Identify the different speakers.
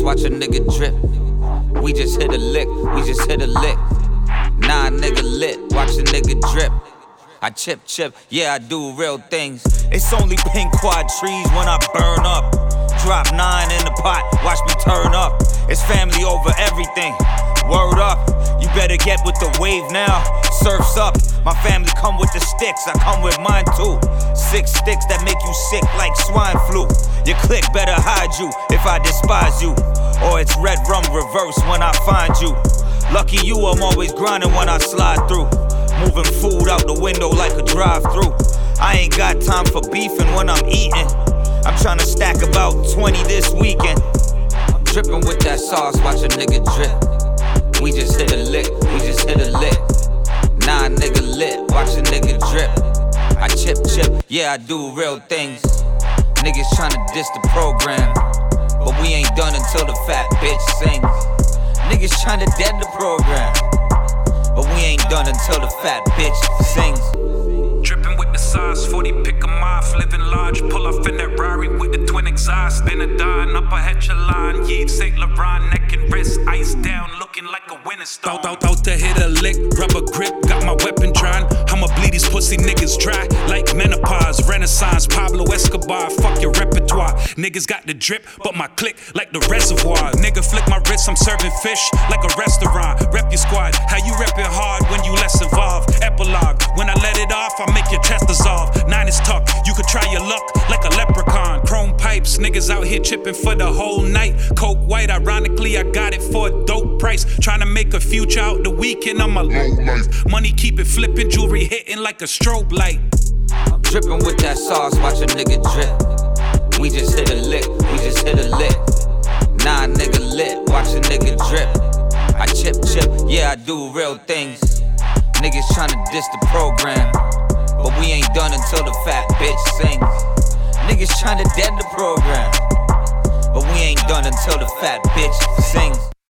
Speaker 1: watch a nigga drip. We just hit a lick, we just hit a lick. Nah, nigga lit, watch a nigga drip. I chip, yeah, I do real things. It's only pink quad trees when I burn up. Drop 9 in the pot, watch me turn up. It's family over everything, word up. You better get with the wave now, surf's up. My family come with the sticks, I come with mine too. 6 sticks that make you sick like swine flu. Your clique better hide you if I despise you. Or it's red rum reverse when I find you. Lucky you, I'm always grinding when I slide through. Moving food out the window like a drive-through. I ain't got time for beefing when I'm eating. I'm tryna stack about 20 this weekend. I'm dripping with that sauce, watch a nigga drip. We just hit a lick, we just hit a lick. Nah, nigga lit, watch a nigga drip. I chip, yeah, I do real things. Niggas tryna diss the program, but we ain't done until the fat bitch sings. Niggas tryna dead the program, but we ain't done until the fat bitch sings.
Speaker 2: Drippin' with the sauce, 40 pick 'em off, living large, pull off in that Rari with the twin exhaust, then a dime, upper echelon, Yves Saint Laurent, neck and wrist, ice down, looking like a winning storm. Out to hit a lick, rubber grip, got my weapon drawn, I'ma bleed these pussy niggas dry, like menopause, Renaissance, Pablo Escobar, fuck your repertoire, niggas got the drip, but my click like the reservoir, nigga flick my wrist, I'm serving fish, like a restaurant, rep your squad, how you reppin' hard when you less involved, epilogue, when I let it off, I make your chest dissolve. 9 is tucked, you could try your luck like a leprechaun. Chrome pipes, niggas out here chipping for the whole night. Coke white, ironically, I got it for a dope price. Tryna make a future out the weekend, I'm a low life. Money keep it flipping, jewelry hitting like a strobe light.
Speaker 1: I'm dripping with that sauce, watch a nigga drip. We just hit a lick, we just hit a lick. Nah, nigga lit, watch a nigga drip. I chip, yeah, I do real things. Niggas tryna diss the program, but we ain't done until the fat bitch sings. Niggas tryna dead the program, but we ain't done until the fat bitch sings.